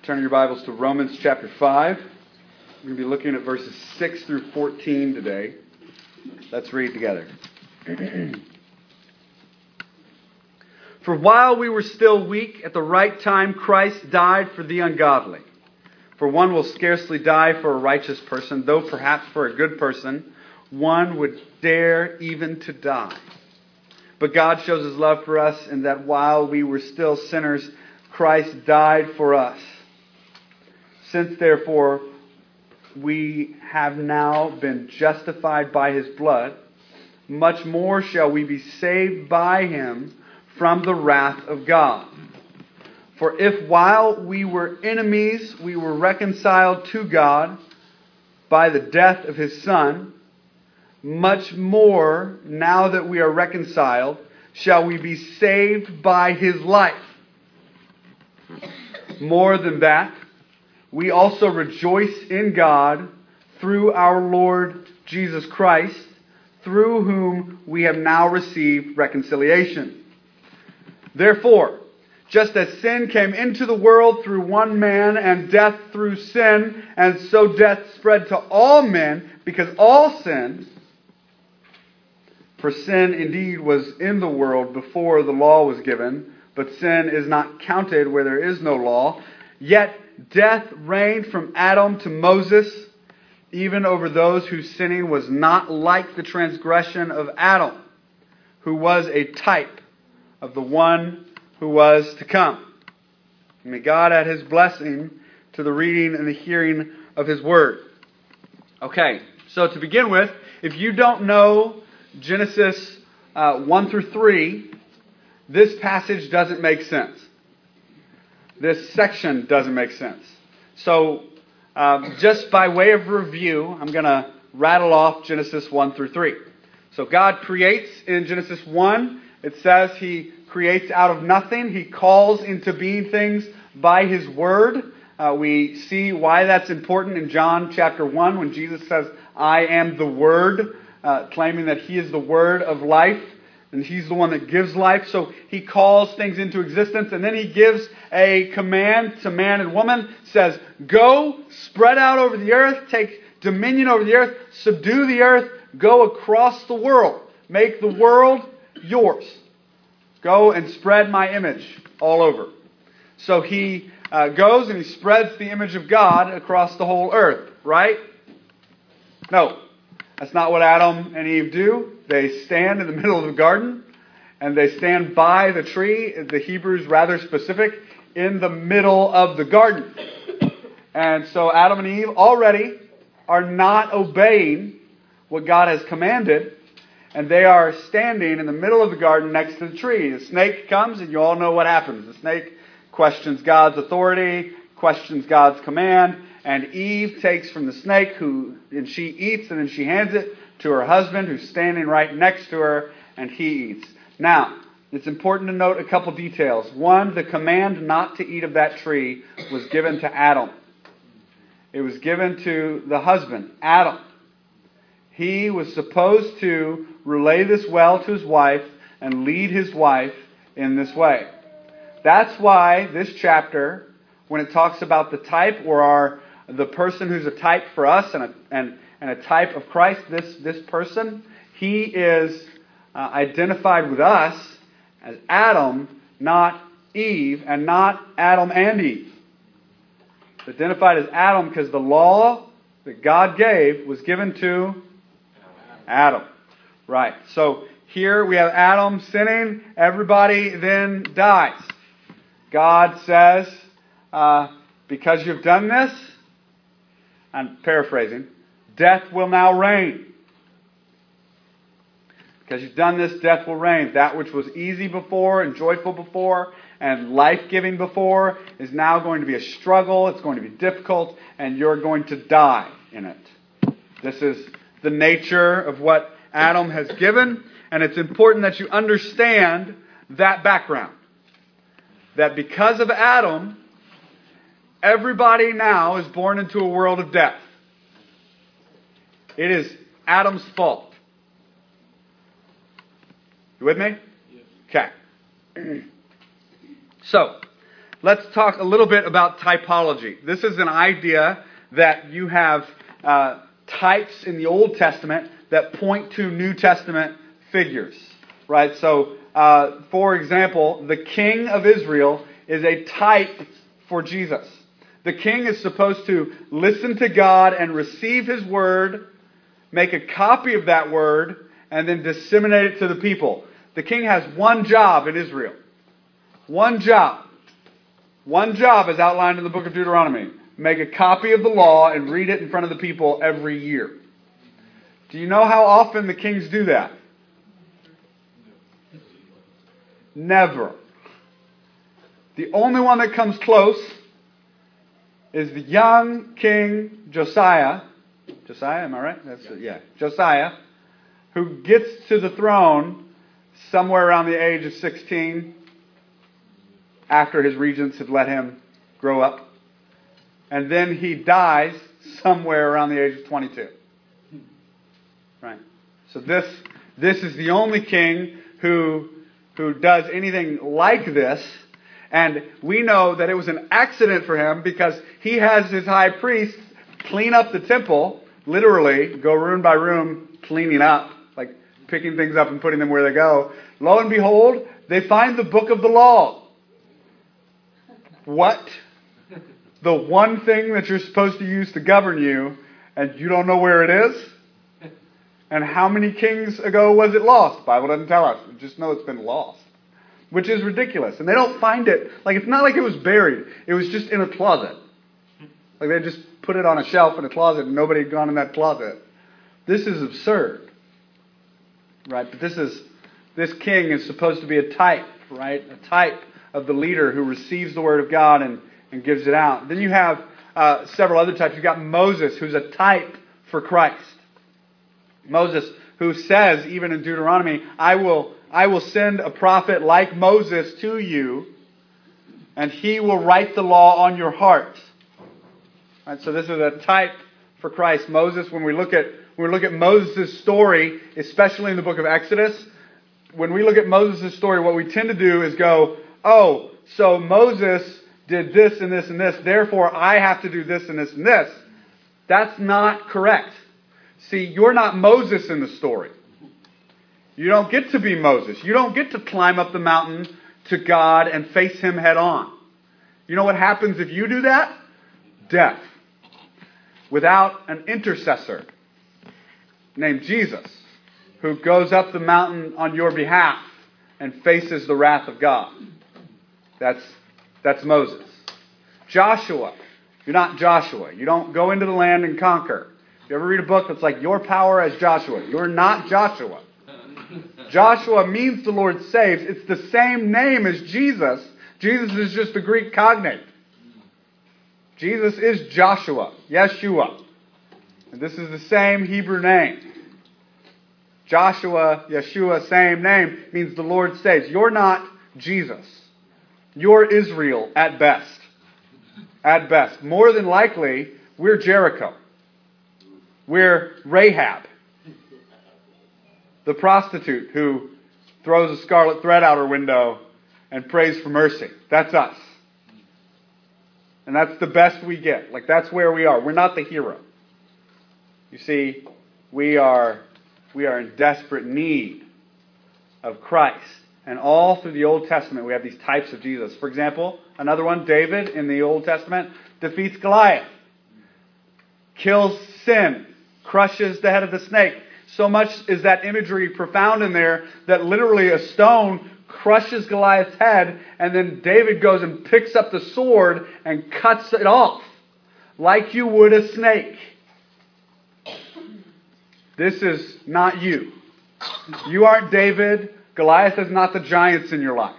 Turn your Bibles to Romans chapter 5. We're going to be looking at verses 6 through 14 today. Let's read together. For while we were still weak, at the right time Christ died for the ungodly. For one will scarcely die for a righteous person, though perhaps for a good person one would dare even to die. But God shows His love for us in that while we were still sinners, Christ died for us. Since, therefore, we have now been justified by His blood, much more shall we be saved by Him from the wrath of God. For if while we were enemies, we were reconciled to God by the death of His Son, much more, now that we are reconciled, shall we be saved by His life. More than that, we also rejoice in God through our Lord Jesus Christ, through whom we have now received reconciliation. Therefore, just as sin came into the world through one man, and death through sin, and so death spread to all men because all sinned. For sin indeed was in the world before the law was given, but sin is not counted where there is no law. Yet death reigned from Adam to Moses, even over those whose sinning was not like the transgression of Adam, who was a type of the one who was to come. May God add His blessing to the reading and the hearing of His Word. Okay, so to begin with, if you don't know Genesis 1 through 3, this passage doesn't make sense. This section doesn't make sense. So, just by way of review, I'm going to rattle off Genesis 1 through 3. So God creates in Genesis 1. It says He creates out of nothing. He calls into being things by His Word. We see why that's important in John chapter 1 when Jesus says, I am the Word, claiming that He is the Word of life. And He's the one that gives life. So He calls things into existence. And then He gives a command to man and woman. Says, go, spread out over the earth. Take dominion over the earth. Subdue the earth. Go across the world. Make the world yours. Go and spread my image all over. So He goes and He spreads the image of God across the whole earth. Right? No. That's not what Adam and Eve do. They stand in the middle of the garden, and they stand by the tree. The Hebrew's rather specific, in the middle of the garden. And so Adam and Eve already are not obeying what God has commanded, and they are standing in the middle of the garden next to the tree. The snake comes, and you all know what happens. The snake questions God's authority, questions God's command, and Eve takes from the snake, and she eats, and then she hands it to her husband, who's standing right next to her, and he eats. Now, it's important to note a couple details. One, the command not to eat of that tree was given to Adam. It was given to the husband, Adam. He was supposed to relay this well to his wife and lead his wife in this way. That's why this chapter, when it talks about the type or the person who's a type for us and a type of Christ, this person, he is identified with us as Adam, not Eve, and not Adam and Eve. It's identified as Adam because the law that God gave was given to Adam. Right. So here we have Adam sinning. Everybody then dies. God says, because you've done this, I'm paraphrasing, death will now reign. Because you've done this, death will reign. That which was easy before and joyful before and life-giving before is now going to be a struggle. It's going to be difficult, and you're going to die in it. This is the nature of what Adam has given, and it's important that you understand that background. That because of Adam, everybody now is born into a world of death. It is Adam's fault. You with me? Yes. Okay. So, let's talk a little bit about typology. This is an idea that you have types in the Old Testament that point to New Testament figures, right? So, for example, the king of Israel is a type for Jesus. The king is supposed to listen to God and receive His word, make a copy of that word, and then disseminate it to the people. The king has one job in Israel. One job. One job is outlined in the book of Deuteronomy. Make a copy of the law and read it in front of the people every year. Do you know how often the kings do that? Never. The only one that comes close is the young king Josiah. Josiah, am I right? That's it. Yeah, Josiah, who gets to the throne somewhere around the age of 16, after his regents had let him grow up. And then he dies somewhere around the age of 22. Right? So this is the only king who does anything like this. And we know that it was an accident for him because he has his high priest clean up the temple, literally go room by room cleaning up, like picking things up and putting them where they go. Lo and behold, they find the book of the law. What? The one thing that you're supposed to use to govern you, and you don't know where it is? And how many kings ago was it lost? The Bible doesn't tell us. We just know it's been lost. Which is ridiculous. And they don't find it. Like, it's not like it was buried. It was just in a closet. Like, they just put it on a shelf in a closet and nobody had gone in that closet. This is absurd. Right? But this king is supposed to be a type, right? A type of the leader who receives the word of God and gives it out. Then you have several other types. You've got Moses, who's a type for Christ. Moses, who says, even in Deuteronomy, I will send a prophet like Moses to you, and he will write the law on your heart. Right, so this is a type for Christ. Moses, when we look at Moses' story, especially in the book of Exodus, when we look at Moses' story, what we tend to do is go, oh, so Moses did this and this and this, therefore I have to do this and this and this. That's not correct. See, you're not Moses in the story. You don't get to be Moses. You don't get to climb up the mountain to God and face Him head on. You know what happens if you do that? Death. Without an intercessor named Jesus, who goes up the mountain on your behalf and faces the wrath of God. That's Moses. Joshua. You're not Joshua. You don't go into the land and conquer. If you ever read a book that's like Your Power as Joshua, you're not Joshua. Joshua means the Lord saves. It's the same name as Jesus. Jesus is just a Greek cognate. Jesus is Joshua, Yeshua. And this is the same Hebrew name. Joshua, Yeshua, same name, means the Lord saves. You're not Jesus. You're Israel at best. At best. More than likely, we're Jericho. We're Rahab, the prostitute who throws a scarlet thread out her window and prays for mercy. That's us. And that's the best we get. Like, that's where we are. We're not the hero. You see, we are in desperate need of Christ. And all through the Old Testament, we have these types of Jesus. For example, another one, David in the Old Testament defeats Goliath, kills sin, crushes the head of the snake. So much is that imagery profound in there that literally a stone crushes Goliath's head, and then David goes and picks up the sword and cuts it off like you would a snake. This is not you. You aren't David. Goliath is not the giants in your life.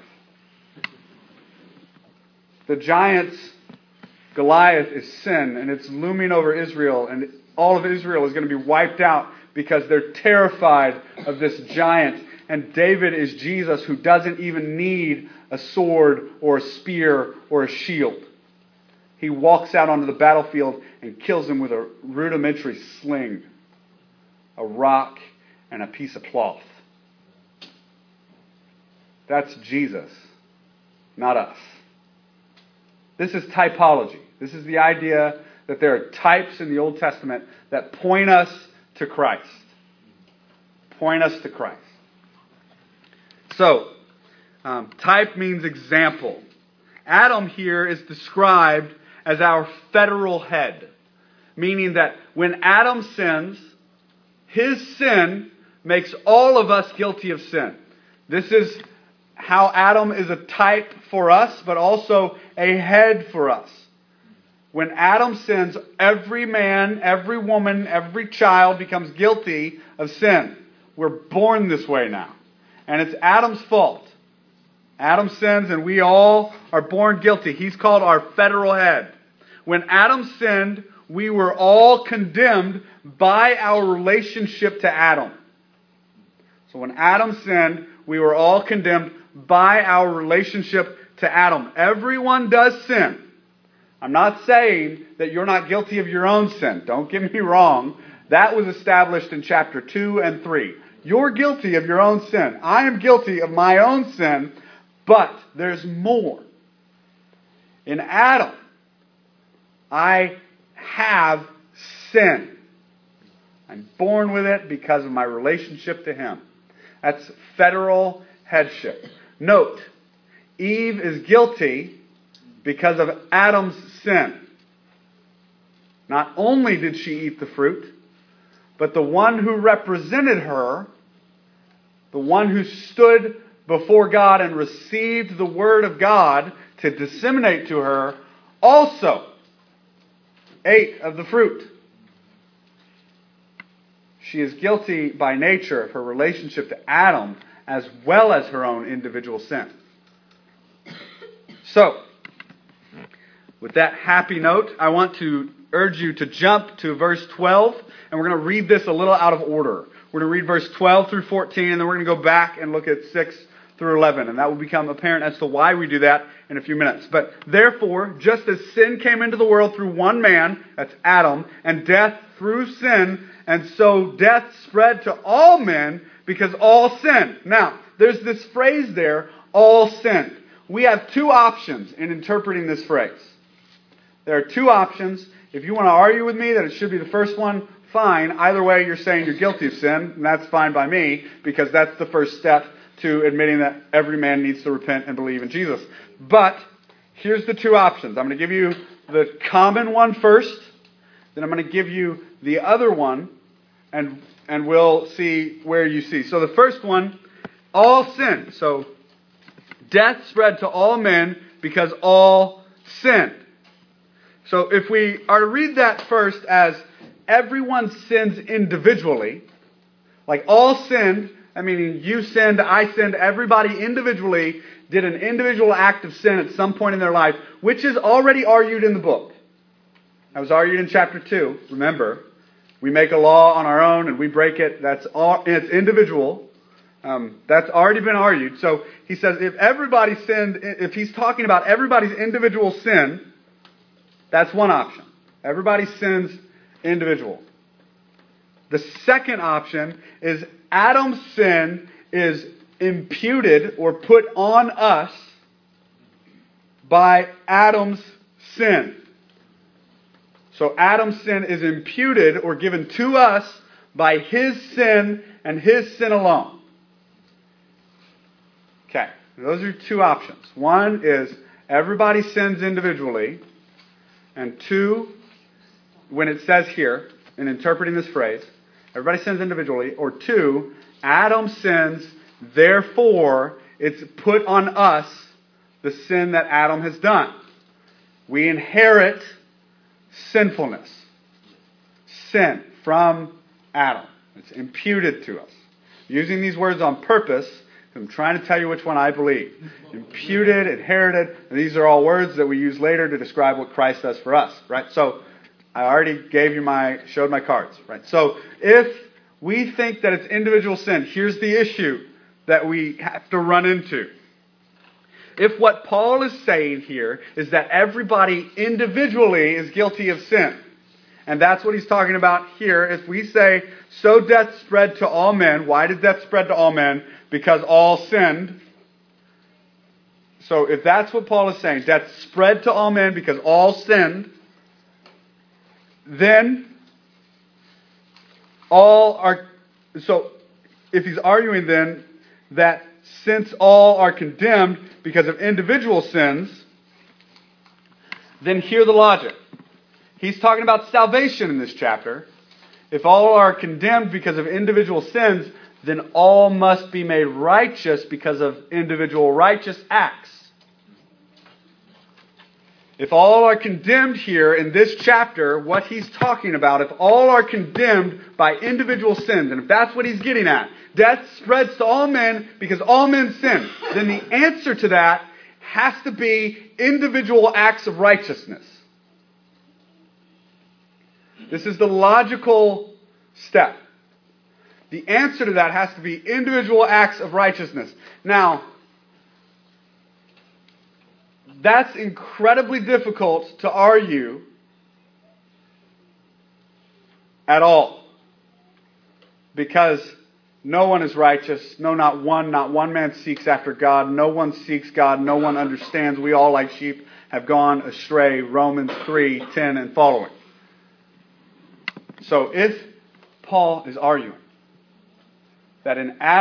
The giants, Goliath is sin, and it's looming over Israel, and all of Israel is going to be wiped out because they're terrified of this giant. And David is Jesus, who doesn't even need a sword or a spear or a shield. He walks out onto the battlefield and kills him with a rudimentary sling, a rock, and a piece of cloth. That's Jesus, not us. This is typology. This is the idea that there are types in the Old Testament that point us to Christ. Point us to Christ. So, type means example. Adam here is described as our federal head, meaning that when Adam sins, his sin makes all of us guilty of sin. This is how Adam is a type for us, but also a head for us. When Adam sins, every man, every woman, every child becomes guilty of sin. We're born this way now. And it's Adam's fault. Adam sins and we all are born guilty. He's called our federal head. When Adam sinned, we were all condemned by our relationship to Adam. So when Adam sinned, we were all condemned by our relationship to Adam. Everyone does sin. I'm not saying that you're not guilty of your own sin. Don't get me wrong. That was established in chapter 2 and 3. You're guilty of your own sin. I am guilty of my own sin, but there's more. In Adam, I have sin. I'm born with it because of my relationship to him. That's federal headship. Note, Eve is guilty because of Adam's sin. Not only did she eat the fruit, but the one who represented her, the one who stood before God and received the word of God to disseminate to her, also ate of the fruit. She is guilty by nature of her relationship to Adam as well as her own individual sin. So, with that happy note, I want to urge you to jump to verse 12, and we're going to read this a little out of order. We're going to read verse 12 through 14, and then we're going to go back and look at 6 through 11, and that will become apparent as to why we do that in a few minutes. But therefore, just as sin came into the world through one man, that's Adam, and death through sin, and so death spread to all men because all sinned. Now, there's this phrase there, all sinned. We have two options in interpreting this phrase. There are two options. If you want to argue with me that it should be the first one, fine. Either way, you're saying you're guilty of sin, and that's fine by me, because that's the first step to admitting that every man needs to repent and believe in Jesus. But here's the two options. I'm going to give you the common one first, then I'm going to give you the other one, and we'll see where you see. So the first one, all sin. So death spread to all men because all sinned. So if we are to read that first as everyone sins individually, like all sinned, I mean you sinned, I sinned, everybody individually did an individual act of sin at some point in their life, which is already argued in the book. That was argued in chapter 2, remember. We make a law on our own and we break it. That's all. It's individual. That's already been argued. So he says if everybody sinned, if he's talking about everybody's individual sin, that's one option. Everybody sins individual. The second option is Adam's sin is imputed or put on us by Adam's sin. So Adam's sin is imputed or given to us by his sin and his sin alone. Okay, those are two options. One is everybody sins individually. And two, when it says here, in interpreting this phrase, everybody sins individually. Or two, Adam sins, therefore it's put on us the sin that Adam has done. We inherit sinfulness. Sin from Adam. It's imputed to us. Using these words on purpose, I'm trying to tell you which one I believe. Imputed, inherited, and these are all words that we use later to describe what Christ does for us, right? So, I already showed my cards, right? So, if we think that it's individual sin, here's the issue that we have to run into. If what Paul is saying here is that everybody individually is guilty of sin, and that's what he's talking about here, if we say, so death spread to all men, why did death spread to all men? Because all sinned. So if that's what Paul is saying, death spread to all men because all sinned, then all are... So if he's arguing then that since all are condemned because of individual sins, then hear the logic. He's talking about salvation in this chapter. If all are condemned because of individual sins, then all must be made righteous because of individual righteous acts. If all are condemned here in this chapter, what he's talking about, if all are condemned by individual sins, and if that's what he's getting at, death spreads to all men because all men sin, then the answer to that has to be individual acts of righteousness. This is the logical step. The answer to that has to be individual acts of righteousness. Now, that's incredibly difficult to argue at all. Because no one is righteous. No, not one. Not one man seeks after God. No one seeks God. No one understands. We all, like sheep, have gone astray. Romans 3:10 and following. So if Paul is arguing that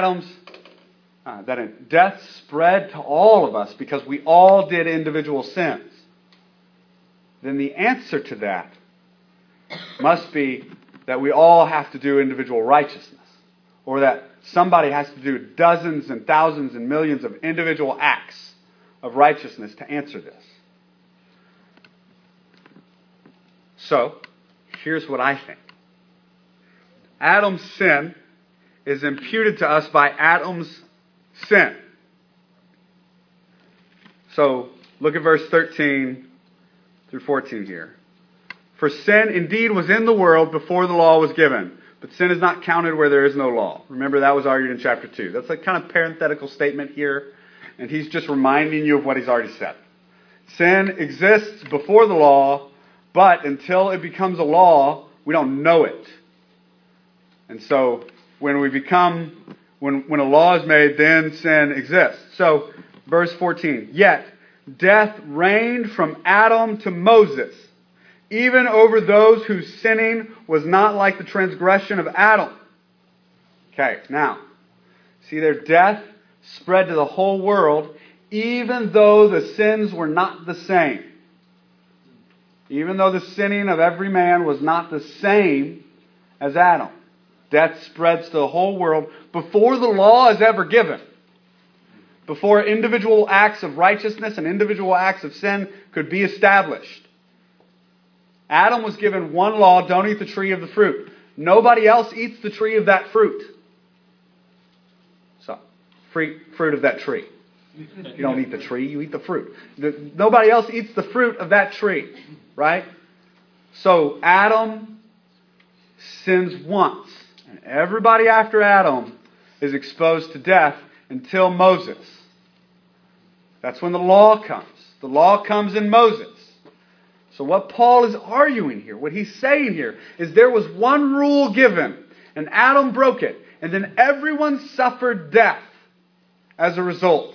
in death spread to all of us because we all did individual sins, then the answer to that must be that we all have to do individual righteousness, or that somebody has to do dozens and thousands and millions of individual acts of righteousness to answer this. So, here's what I think. Adam's sin is imputed to us by Adam's sin. So, look at verse 13 through 14 here. For sin indeed was in the world before the law was given, but sin is not counted where there is no law. Remember, that was argued in chapter 2. That's a kind of parenthetical statement here, and he's just reminding you of what he's already said. Sin exists before the law, but until it becomes a law, we don't know it. And so, when a law is made, then sin exists. So, verse 14. Yet, death reigned from Adam to Moses, even over those whose sinning was not like the transgression of Adam. Okay, now, see there, death spread to the whole world, even though the sins were not the same. Even though the sinning of every man was not the same as Adam. Death spreads to the whole world before the law is ever given. Before individual acts of righteousness and individual acts of sin could be established. Adam was given one law, don't eat the tree of the fruit. Nobody else eats the tree of that fruit. So, fruit of that tree. You don't eat the tree, you eat the fruit. Nobody else eats the fruit of that tree, right? So, Adam sins once. And everybody after Adam is exposed to death until Moses. That's when the law comes. The law comes in Moses. So what Paul is arguing here, what he's saying here, is there was one rule given, and Adam broke it, and then everyone suffered death as a result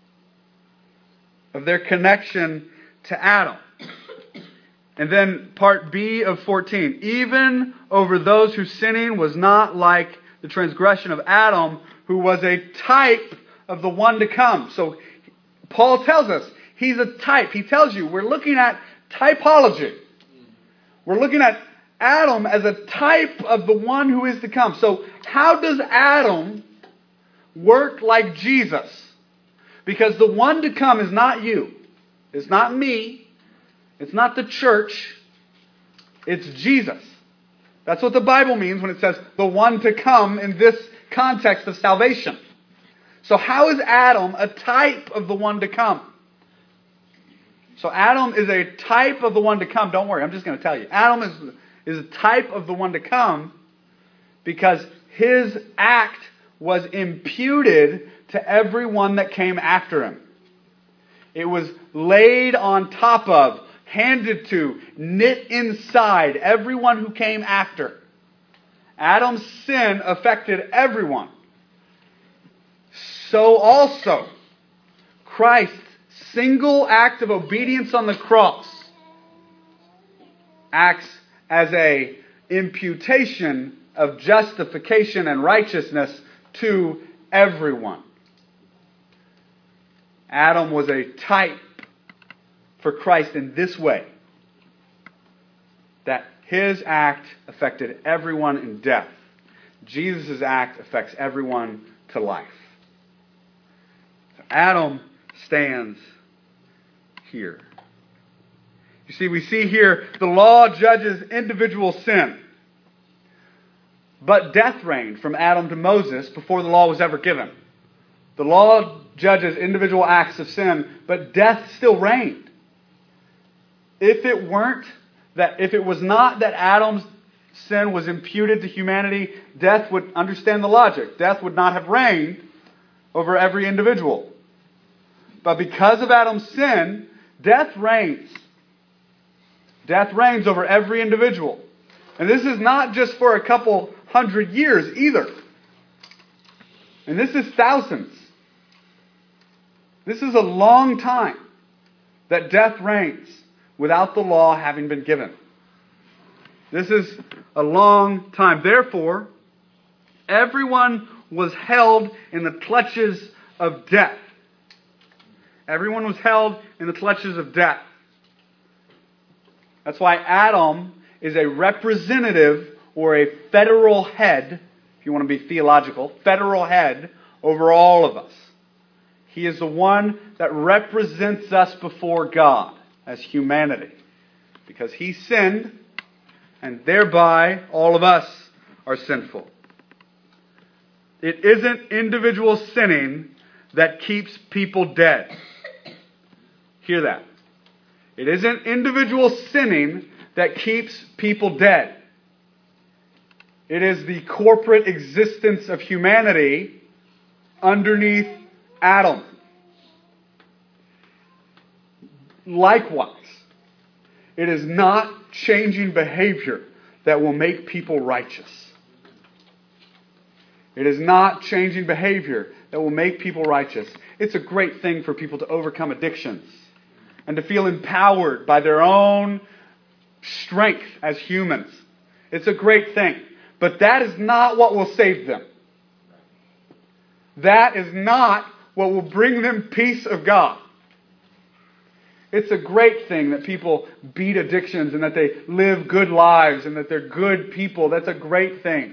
of their connection to Adam. And then part B of 14. Even over those whose sinning was not like the transgression of Adam, who was a type of the one to come. So Paul tells us he's a type. He tells you we're looking at typology. We're looking at Adam as a type of the one who is to come. So how does Adam work like Jesus? Because the one to come is not you. It's not me. It's not the church. It's Jesus. That's what the Bible means when it says the one to come in this context of salvation. So how is Adam a type of the one to come? So Adam is a type of the one to come. Don't worry, I'm just going to tell you. Adam is a type of the one to come because his act was imputed to everyone that came after him. It was laid on top of, handed to, knit inside everyone who came after. Adam's sin affected everyone. So also, Christ's single act of obedience on the cross acts as a imputation of justification and righteousness to everyone. Adam was a type for Christ in this way, that his act affected everyone in death. Jesus' act affects everyone to life. Adam stands here. You see, we see here the law judges individual sin. But death reigned from Adam to Moses before the law was ever given. The law judges individual acts of sin, but death still reigned. If it was not that Adam's sin was imputed to humanity, death would understand the logic. Death would not have reigned over every individual. But because of Adam's sin, death reigns. Death reigns over every individual. And this is not just for a couple hundred years either. And this is thousands. This is a long time that death reigns without the law having been given. This is a long time. Therefore, everyone was held in the clutches of death. Everyone was held in the clutches of death. That's why Adam is a representative or a federal head, if you want to be theological, federal head over all of us. He is the one that represents us before God as humanity, because he sinned, and thereby all of us are sinful. It isn't individual sinning that keeps people dead. Hear that. It isn't individual sinning that keeps people dead. It is the corporate existence of humanity underneath Adam. Likewise, it is not changing behavior that will make people righteous. It is not changing behavior that will make people righteous. It's a great thing for people to overcome addictions and to feel empowered by their own strength as humans. It's a great thing. But that is not what will save them. That is not what will bring them peace of God. It's a great thing that people beat addictions and that they live good lives and that they're good people. That's a great thing.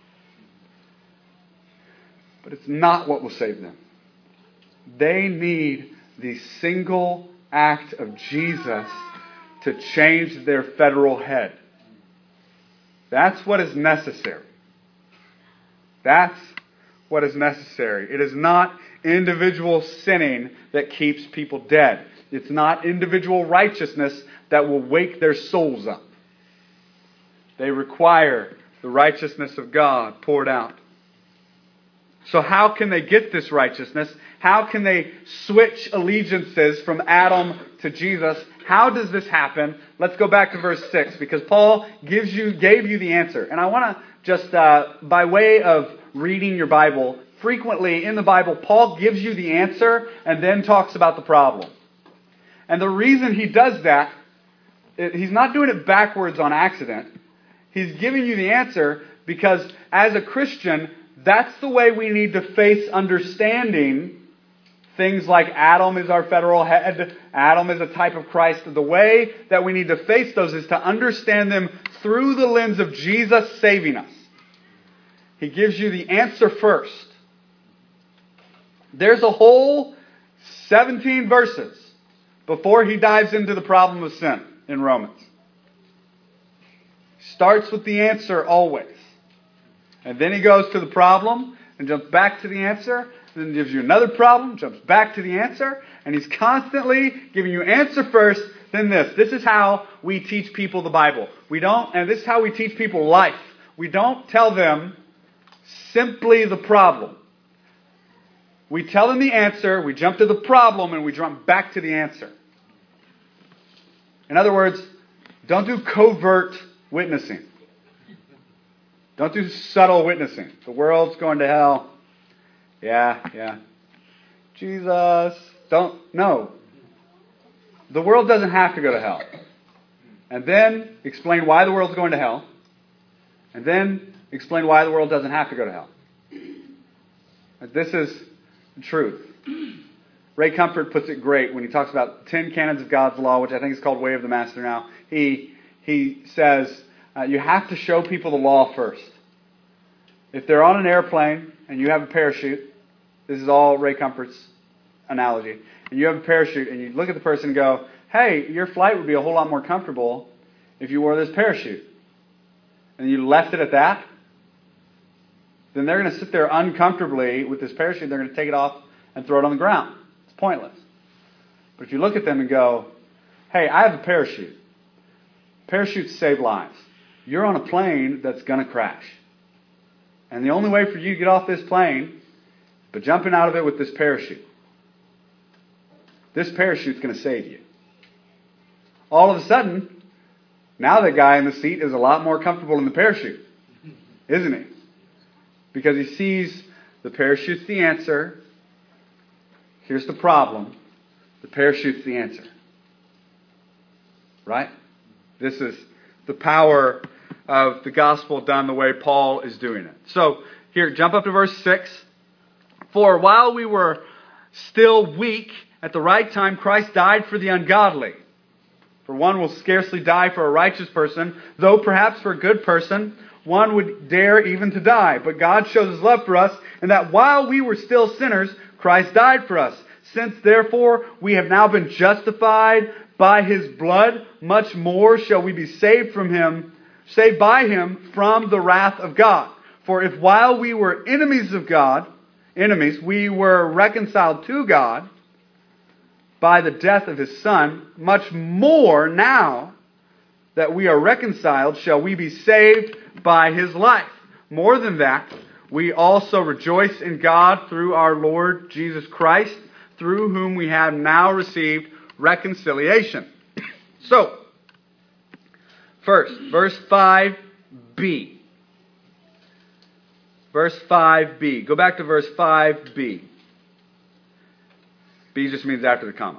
But it's not what will save them. They need the single act of Jesus to change their federal head. That's what is necessary. That's what is necessary. It is not individual sinning that keeps people dead. It's not individual righteousness that will wake their souls up. They require the righteousness of God poured out. So how can they get this righteousness? How can they switch allegiances from Adam to Jesus? How does this happen? Let's go back to verse 6, because Paul gave you the answer. And I want to just, by way of reading your Bible, frequently in the Bible, Paul gives you the answer and then talks about the problem. And the reason he does that, he's not doing it backwards on accident. He's giving you the answer because as a Christian, that's the way we need to face understanding things like Adam is our federal head, Adam is a type of Christ. The way that we need to face those is to understand them through the lens of Jesus saving us. He gives you the answer first. There's a whole 17 verses before he dives into the problem of sin in Romans. Starts with the answer always. And then he goes to the problem and jumps back to the answer. Then gives you another problem, jumps back to the answer. And he's constantly giving you answer first, then this. This is how we teach people the Bible. And this is how we teach people life. We don't tell them simply the problem. We tell them the answer, we jump to the problem, and we jump back to the answer. In other words, don't do covert witnessing. Don't do subtle witnessing. The world's going to hell. Yeah. Jesus. No. the world doesn't have to go to hell. And then explain why the world's going to hell. And then explain why the world doesn't have to go to hell. This is the truth. Ray Comfort puts it great when he talks about 10 canons of God's law, which I think is called Way of the Master now. He says you have to show people the law first. If they're on an airplane and you have a parachute, this is all Ray Comfort's analogy, and you have a parachute and you look at the person and go, hey, your flight would be a whole lot more comfortable if you wore this parachute. And you left it at that, then they're going to sit there uncomfortably with this parachute. They're going to take it off and throw it on the ground. It's pointless. But if you look at them and go, hey, I have a parachute. Parachutes save lives. You're on a plane that's going to crash. And the only way for you to get off this plane is by jumping out of it with this parachute. This parachute's going to save you. All of a sudden, now that guy in the seat is a lot more comfortable in the parachute, isn't he? Because he sees the parachute's the answer. Here's the problem. The parachute's the answer. Right? This is the power of the gospel done the way Paul is doing it. So, here, jump up to verse 6. For while we were still weak, at the right time Christ died for the ungodly. For one will scarcely die for a righteous person, though perhaps for a good person one would dare even to die. But God shows His love for us, and that while we were still sinners, Christ died for us. Since therefore we have now been justified by His blood, much more shall we be saved by Him from the wrath of God. For if while we were enemies of God, we were reconciled to God by the death of His Son, much more now that we are reconciled shall we be saved by His life. More than that, we also rejoice in God through our Lord Jesus Christ, through whom we have now received reconciliation. So, first, verse 5b. Verse 5b. Go back to verse 5b. B just means after the comma.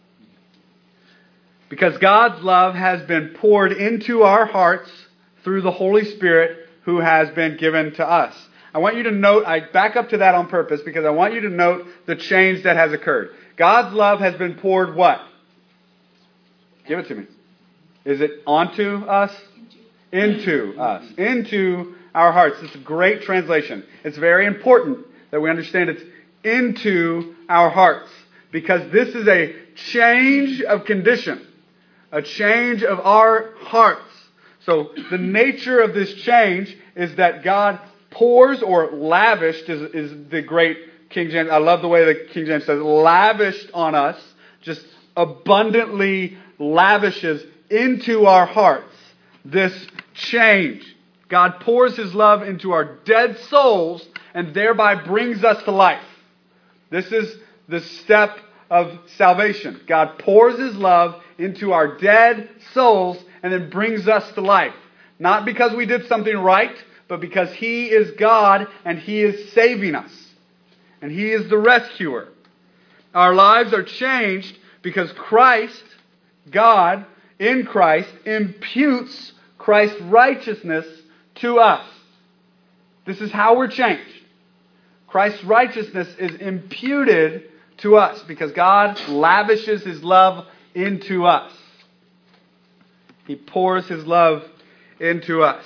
Because God's love has been poured into our hearts through the Holy Spirit who has been given to us. I want you to note, I back up to that on purpose because I want you to note the change that has occurred. God's love has been poured what? Give it to me. Is it onto us? Into us. Into our hearts. It's a great translation. It's very important that we understand it's into our hearts. Because this is a change of condition. A change of our hearts. So the nature of this change is that God pours, or lavished is the great King James. I love the way the King James says lavished on us. Just abundantly lavishes into our hearts this change. God pours His love into our dead souls and thereby brings us to life. This is the step of salvation. God pours His love into our dead souls and then brings us to life. Not because we did something right, but because He is God and He is saving us. And He is the rescuer. Our lives are changed because Christ, God, in Christ, imputes Christ's righteousness to us. This is how we're changed. Christ's righteousness is imputed to us because God lavishes His love into us. He pours His love into us.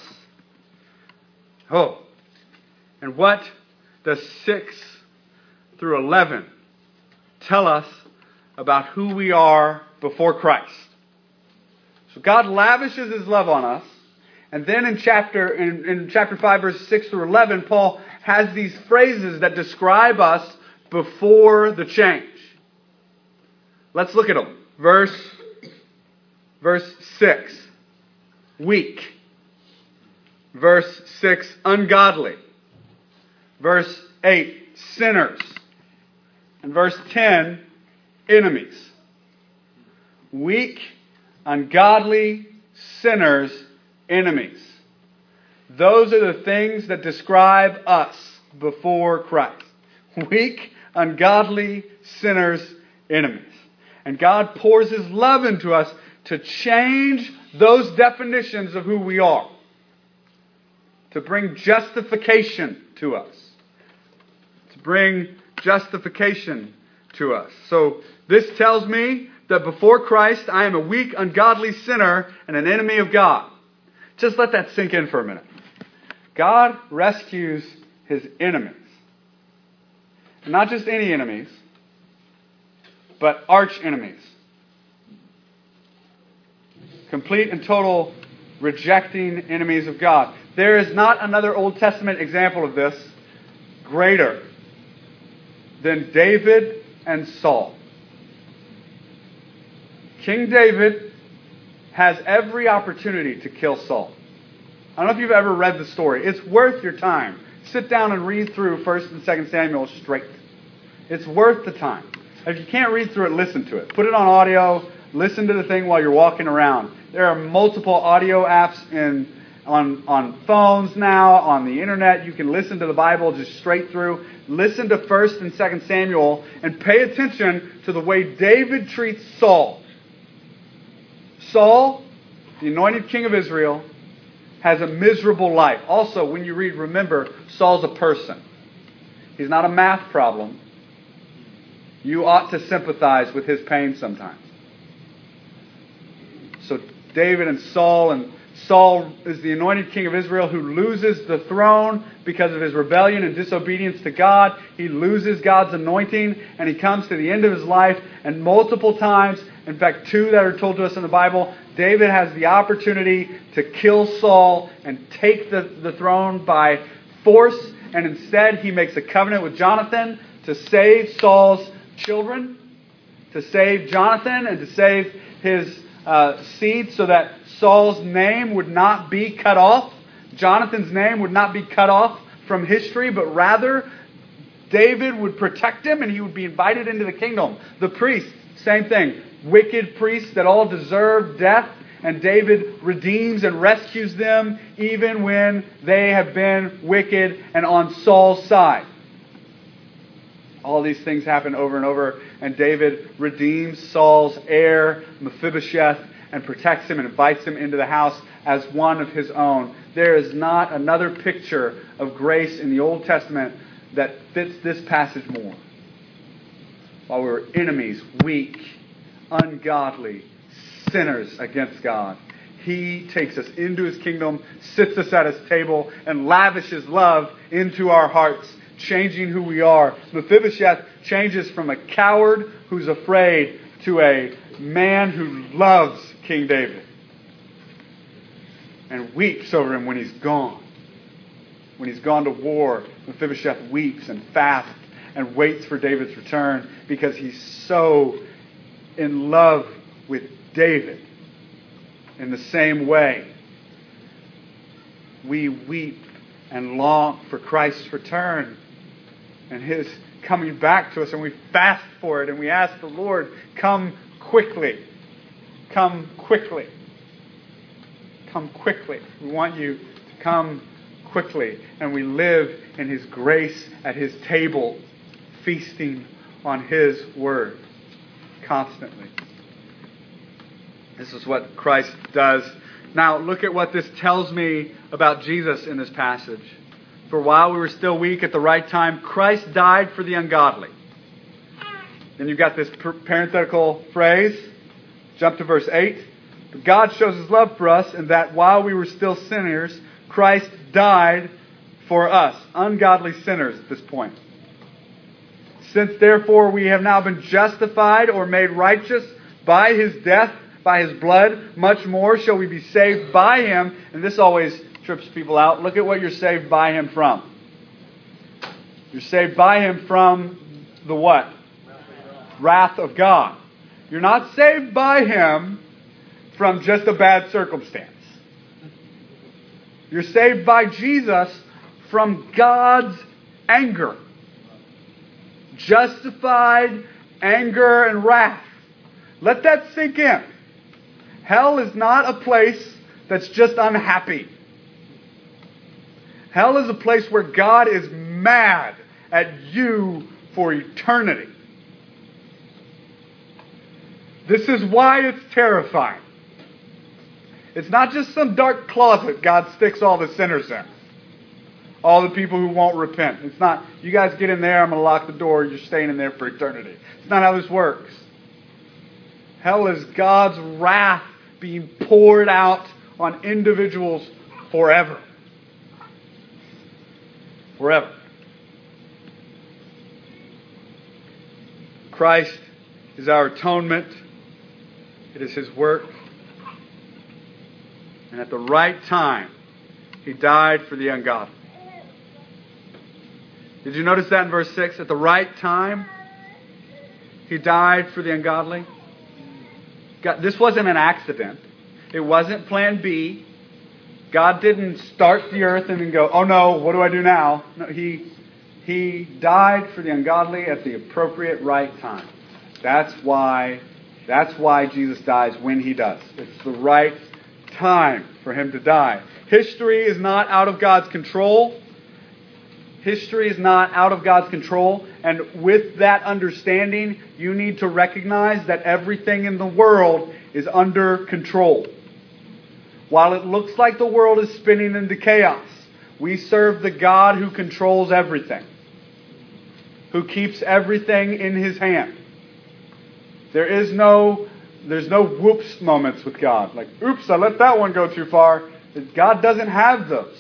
Oh, and what does 6 through 11 tell us about who we are before Christ? So God lavishes His love on us, and then in chapter 5, verses 6 through 11, Paul has these phrases that describe us before the change. Let's look at them. Verse 6, weak. Verse 6, ungodly. Verse 8, sinners. And verse 10, enemies. Weak, ungodly, sinners, enemies. Those are the things that describe us before Christ. Weak, ungodly, sinners, enemies. And God pours His love into us to change those definitions of who we are. To bring justification to us. To bring justification to us. So this tells me that before Christ, I am a weak, ungodly sinner and an enemy of God. Just let that sink in for a minute. God rescues His enemies. And not just any enemies, but arch enemies. Complete and total rejecting enemies of God. There is not another Old Testament example of this greater than David and Saul. King David has every opportunity to kill Saul. I don't know if you've ever read the story. It's worth your time. Sit down and read through 1 and 2 Samuel straight. It's worth the time. If you can't read through it, listen to it. Put it on audio. Listen to the thing while you're walking around. There are multiple audio apps on phones now, on the internet. You can listen to the Bible just straight through. Listen to 1 and 2 Samuel and pay attention to the way David treats Saul. Saul, the anointed king of Israel, has a miserable life. Also, when you read, remember, Saul's a person. He's not a math problem. You ought to sympathize with his pain sometimes. So David and Saul is the anointed king of Israel who loses the throne because of his rebellion and disobedience to God. He loses God's anointing and he comes to the end of his life, and multiple times, in fact 2 that are told to us in the Bible, David has the opportunity to kill Saul and take the throne by force, and instead he makes a covenant with Jonathan to save Saul's children, to save Jonathan and to save his seed so that Saul's name would not be cut off. Jonathan's name would not be cut off from history, but rather David would protect him and he would be invited into the kingdom. The priests, same thing. Wicked priests that all deserve death, and David redeems and rescues them even when they have been wicked and on Saul's side. All these things happen over and over, and David redeems Saul's heir, Mephibosheth, and protects him and invites him into the house as one of his own. There is not another picture of grace in the Old Testament that fits this passage more. While we were enemies, weak, ungodly, sinners against God, He takes us into His kingdom, sits us at His table, and lavishes love into our hearts, changing who we are. Mephibosheth changes from a coward who's afraid to a man who loves King David and weeps over him when he's gone. When he's gone to war, Mephibosheth weeps and fasts and waits for David's return because he's so in love with David. In the same way, we weep and long for Christ's return and His coming back to us, and we fast for it, and we ask the Lord, come quickly. Come quickly. Come quickly. We want you to come quickly. And we live in His grace at His table, feasting on His Word constantly. This is what Christ does. Now, look at what this tells me about Jesus in this passage. For while we were still weak at the right time, Christ died for the ungodly. Then you've got this parenthetical phrase. Jump to verse 8. But God shows His love for us in that while we were still sinners, Christ died for us, ungodly sinners at this point. Since therefore we have now been justified or made righteous by His death, by His blood, much more shall we be saved by Him. And this always trips people out. Look at what you're saved by Him from. You're saved by Him from the what? Wrath of God. You're not saved by Him from just a bad circumstance. You're saved by Jesus from God's anger. Justified anger and wrath. Let that sink in. Hell is not a place that's just unhappy. Hell is a place where God is mad at you for eternity. This is why it's terrifying. It's not just some dark closet God sticks all the sinners in. All the people who won't repent. It's not, you guys get in there, I'm going to lock the door, you're staying in there for eternity. It's not how this works. Hell is God's wrath being poured out on individuals forever. Forever. Christ is our atonement. It is His work. And at the right time, He died for the ungodly. Did you notice that in verse 6? At the right time, He died for the ungodly. God, this wasn't an accident. It wasn't plan B. God didn't start the earth and then go, oh no, what do I do now? No, He died for the ungodly at the appropriate right time. That's why Jesus dies when He does. It's the right time for Him to die. History is not out of God's control. History is not out of God's control. And with that understanding, you need to recognize that everything in the world is under control. While it looks like the world is spinning into chaos, we serve the God who controls everything, who keeps everything in His hand. There's no whoops moments with God. Like, oops, I let that one go too far. God doesn't have those.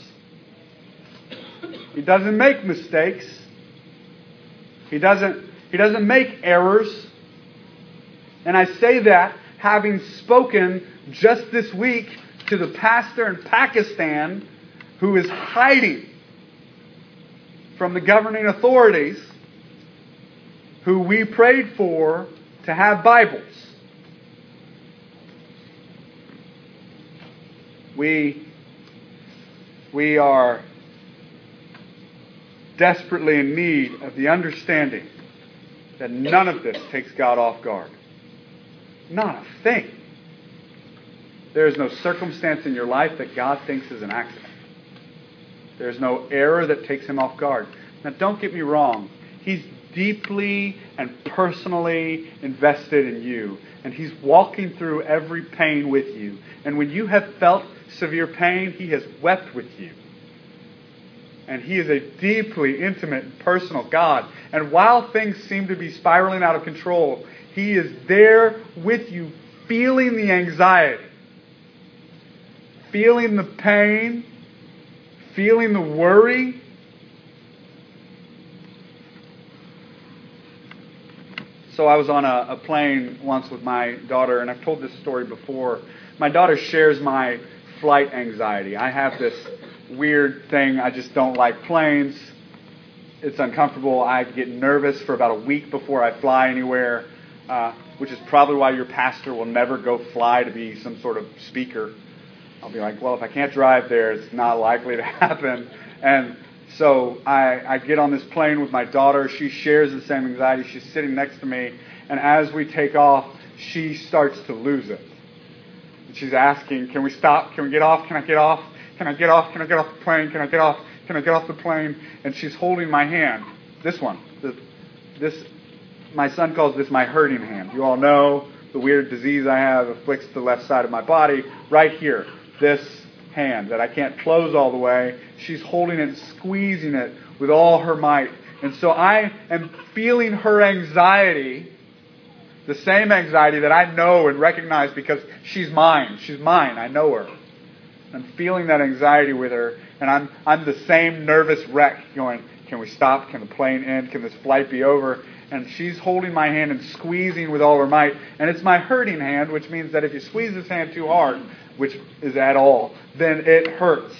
He doesn't make mistakes. He doesn't make errors. And I say that having spoken just this week to the pastor in Pakistan who is hiding from the governing authorities who we prayed for to have Bibles. We are desperately in need of the understanding that none of this takes God off guard. Not a thing. There is no circumstance in your life that God thinks is an accident. There is no error that takes Him off guard. Now, don't get me wrong. He's deeply and personally invested in you. And He's walking through every pain with you. And when you have felt severe pain, He has wept with you. And He is a deeply intimate and personal God. And while things seem to be spiraling out of control, He is there with you, feeling the anxiety, feeling the pain, feeling the worry. So I was on a plane once with my daughter, and I've told this story before. My daughter shares my flight anxiety. I have this weird thing. I just don't like planes. It's uncomfortable. I get nervous for about a week before I fly anywhere, which is probably why your pastor will never go fly to be some sort of speaker. I'll be like, well, if I can't drive there, it's not likely to happen. And so I get on this plane with my daughter. She shares the same anxiety. She's sitting next to me. And as we take off, she starts to lose it. And she's asking, can we stop? Can we get off? Can I get off? Can I get off? Can I get off the plane? Can I get off? Can I get off the plane? And she's holding my hand. This one. This. My son calls this my hurting hand. You all know the weird disease I have afflicts the left side of my body. Right here. This hand that I can't close all the way. She's holding it and squeezing it with all her might. And so I am feeling her anxiety, the same anxiety that I know and recognize because she's mine. She's mine. I know her. I'm feeling that anxiety with her, and I'm the same nervous wreck going, can we stop? Can the plane end? Can this flight be over? And she's holding my hand and squeezing with all her might. And it's my hurting hand, which means that if you squeeze this hand too hard, which is at all, then it hurts.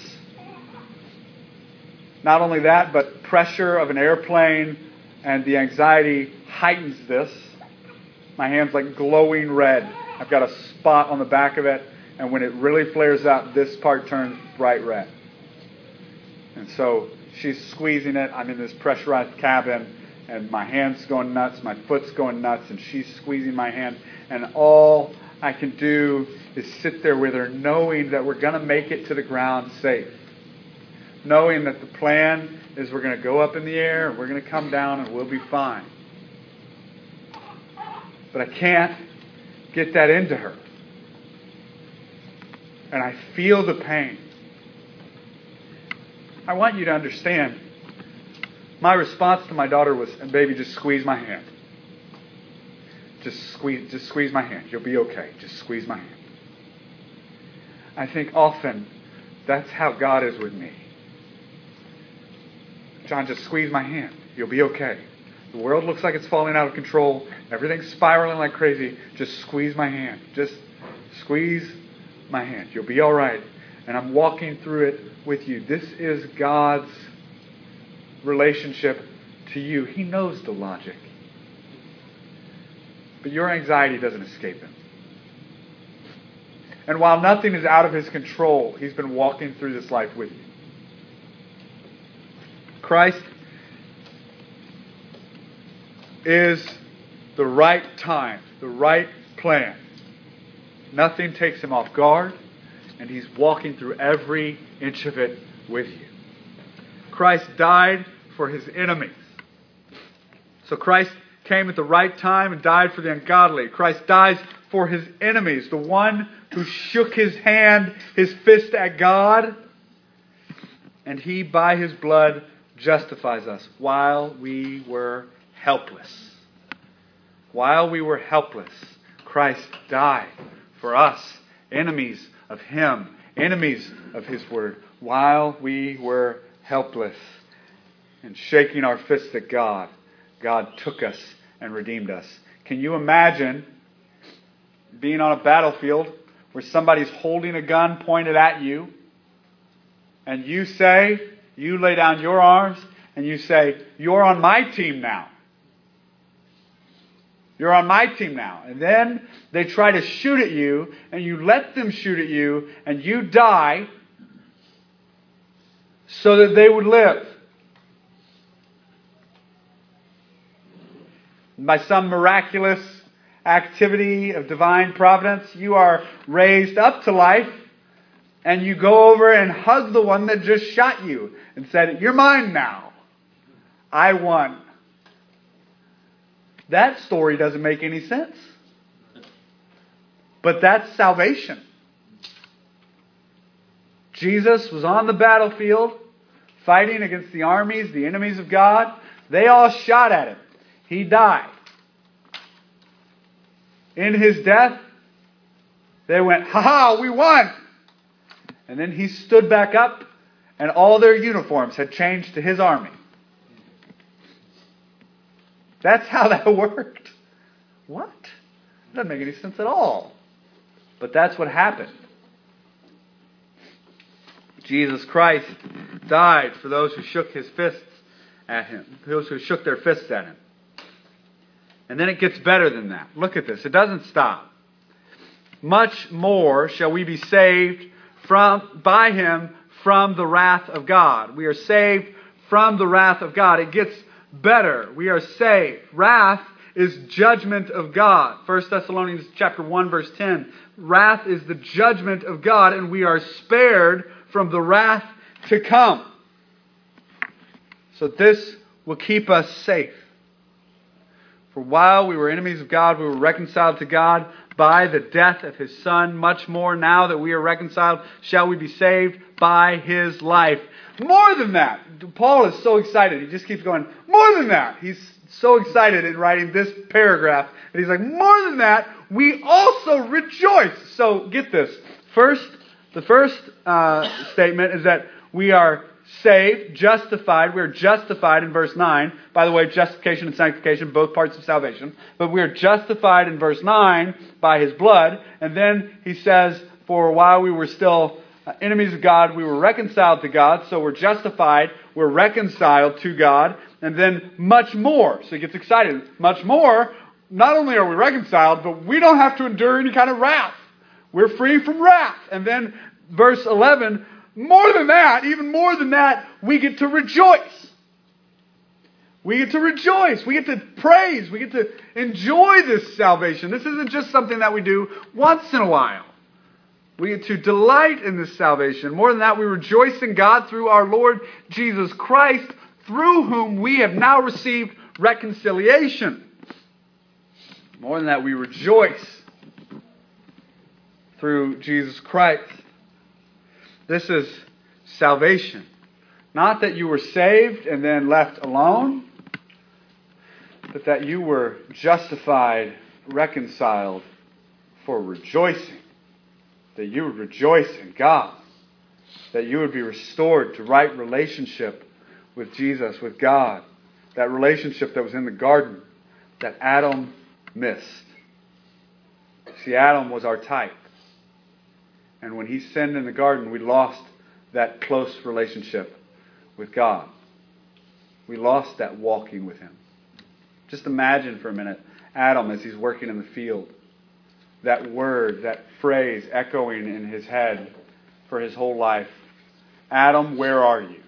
Not only that, but pressure of an airplane and the anxiety heightens this. My hand's like glowing red. I've got a spot on the back of it. And when it really flares up, this part turns bright red. And so she's squeezing it. I'm in this pressurized cabin. And my hand's going nuts. My foot's going nuts. And she's squeezing my hand. And all I can do is sit there with her, knowing that we're going to make it to the ground safe. Knowing that the plan is we're going to go up in the air. And we're going to come down and we'll be fine. But I can't get that into her. And I feel the pain. I want you to understand, my response to my daughter was, and baby, just squeeze my hand. Just squeeze my hand. You'll be okay. Just squeeze my hand. I think often that's how God is with me. John, just squeeze my hand. You'll be okay. The world looks like it's falling out of control. Everything's spiraling like crazy. Just squeeze my hand. Just squeeze my hand. You'll be all right. And I'm walking through it with you. This is God's relationship to you. He knows the logic. But your anxiety doesn't escape Him. And while nothing is out of His control, He's been walking through this life with you. Christ is the right time, the right plan. Nothing takes Him off guard, and He's walking through every inch of it with you. Christ died for His enemies. So Christ came at the right time and died for the ungodly. Christ dies for His enemies, the one who shook his hand, his fist at God, and He, by His blood, justifies us while we were helpless. While we were helpless, Christ died for us, enemies of Him, enemies of His Word, while we were helpless and shaking our fists at God. God took us and redeemed us. Can you imagine being on a battlefield where somebody's holding a gun pointed at you, and you lay down your arms and you say, "You're on my team now. You're on my team now." And then they try to shoot at you, and you let them shoot at you, and you die so that they would live. By some miraculous activity of divine providence, you are raised up to life, and you go over and hug the one that just shot you and said, "You're mine now. I won." That story doesn't make any sense. But that's salvation. Jesus was on the battlefield fighting against the armies, the enemies of God. They all shot at Him. He died. In His death, they went, "Ha ha, we won!" And then He stood back up, and all their uniforms had changed to His army. That's how that worked. What? It doesn't make any sense at all. But that's what happened. Jesus Christ died for those who shook His fists at Him, those who shook their fists at Him. And then it gets better than that. Look at this. It doesn't stop. Much more shall we be saved by Him from the wrath of God. We are saved from the wrath of God. It gets better. We are saved. Wrath is judgment of God. 1 Thessalonians chapter 1 verse 10. Wrath is the judgment of God, and we are spared from the wrath to come. So this will keep us safe. For while we were enemies of God, we were reconciled to God by the death of His Son. Much more now that we are reconciled, shall we be saved by His life. More than that. Paul is so excited. He just keeps going, more than that. He's so excited in writing this paragraph. And he's like, more than that, we also rejoice. So get this. The first statement is that we are saved, justified. We're justified in verse 9. By the way, justification and sanctification, both parts of salvation. But we are justified in verse 9 by His blood. And then he says, for while we were still enemies of God, we were reconciled to God. So we're justified, we're reconciled to God. And then much more. So he gets excited. Much more, not only are we reconciled, but we don't have to endure any kind of wrath. We're free from wrath. And then verse 11, more than that, even more than that, we get to rejoice. We get to rejoice. We get to praise. We get to enjoy this salvation. This isn't just something that we do once in a while. We get to delight in this salvation. More than that, we rejoice in God through our Lord Jesus Christ, through whom we have now received reconciliation. More than that, we rejoice through Jesus Christ. This is salvation. Not that you were saved and then left alone, but that you were justified, reconciled for rejoicing. That you would rejoice in God. That you would be restored to right relationship with Jesus, with God. That relationship that was in the garden that Adam missed. See, Adam was our type. And when he sinned in the garden, we lost that close relationship with God. We lost that walking with Him. Just imagine for a minute Adam as he's working in the field. That word, that phrase echoing in his head for his whole life. Adam, where are you?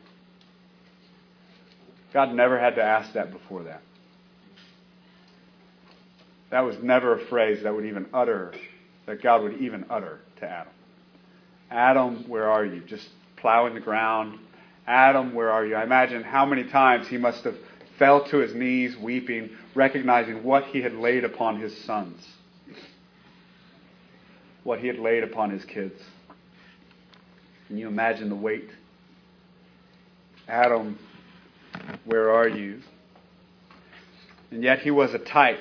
God never had to ask that before that. That was never a phrase that God would even utter to Adam. Adam, where are you? Just plowing the ground. Adam, where are you? I imagine how many times he must have fell to his knees weeping, recognizing what he had laid upon his sons. What he had laid upon his kids. Can you imagine the weight? Adam, where are you? And yet he was a type.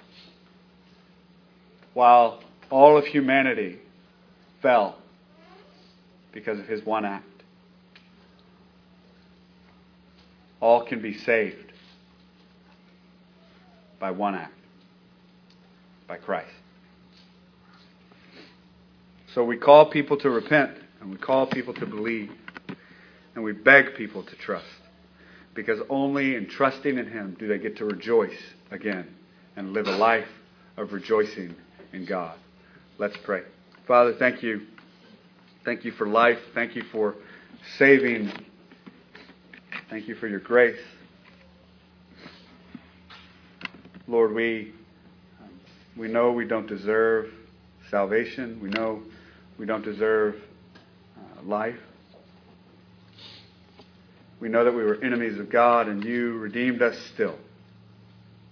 While all of humanity fell because of his one act. All can be saved by one act. By Christ. So we call people to repent, and we call people to believe, and we beg people to trust. Because only in trusting in Him do they get to rejoice again and live a life of rejoicing in God. Let's pray. Father, thank you. Thank you for life. Thank you for saving. Thank you for your grace. Lord, we know we don't deserve salvation. We know we don't deserve life. We know that we were enemies of God and you redeemed us still.